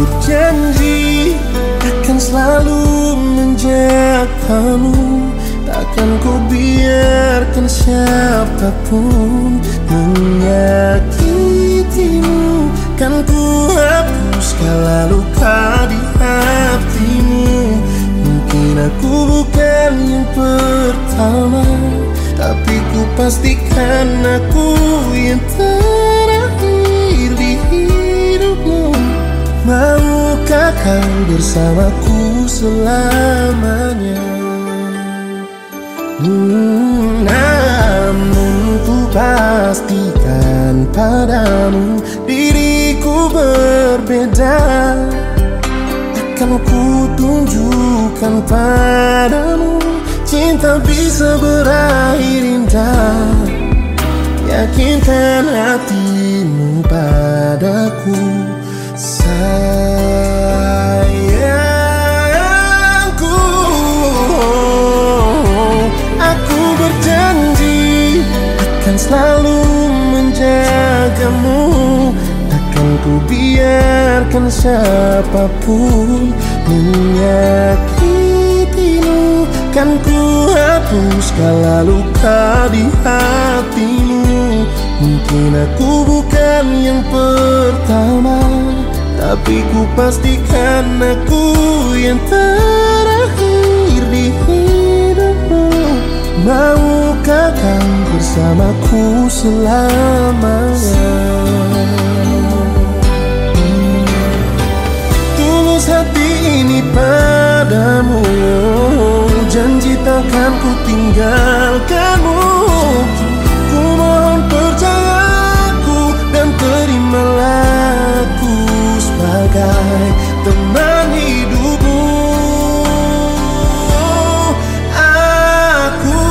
berjanji akan selalu menjagamu. Takkan ku biarkan siapapun menyakitimu. Kan ku hapus segala luka di hatimu. Mungkin aku bukan yang pertama, tapi ku pastikan aku yang terakhir di hidupmu. Maukah kau bersamaku selamanya? Namun ku pastikan padamu, diriku berbeda. Akan ku tunjukkan padamu, cinta bisa berakhir indah. Yakinkan hatimu padaku, sayangku. Aku berjanji akan selalu menjagamu. Takkan ku biarkan siapapun menyakitimu. Kan ku hapus segala luka di hatimu. Mungkin aku bukan yang pertama, tapi ku pastikan aku yang terakhir di hidupmu. Maukah kau bersamaku selamanya? Tulus hati ini padamu, janji takkan ku tinggalkanmu. Ku mohon percayaku dan terimalah aku sebagai teman hidupmu. Aku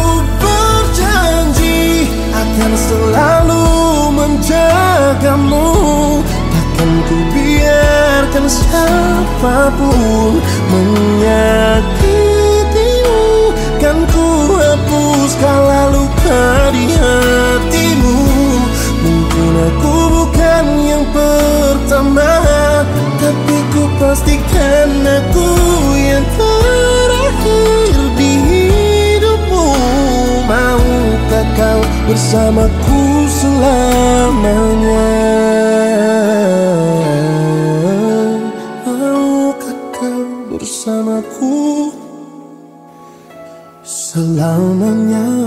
berjanji akan selalu menjagamu. Takkan ku biarkan siapapun menyakitimu. Kan ku hapus segala luka di hatimu. Mungkin aku bukan yang pertama, tapi ku pastikan aku yang terakhir di hidupmu. Maukah kau bersamaku selamanya? Maukah kau bersamaku selamanya?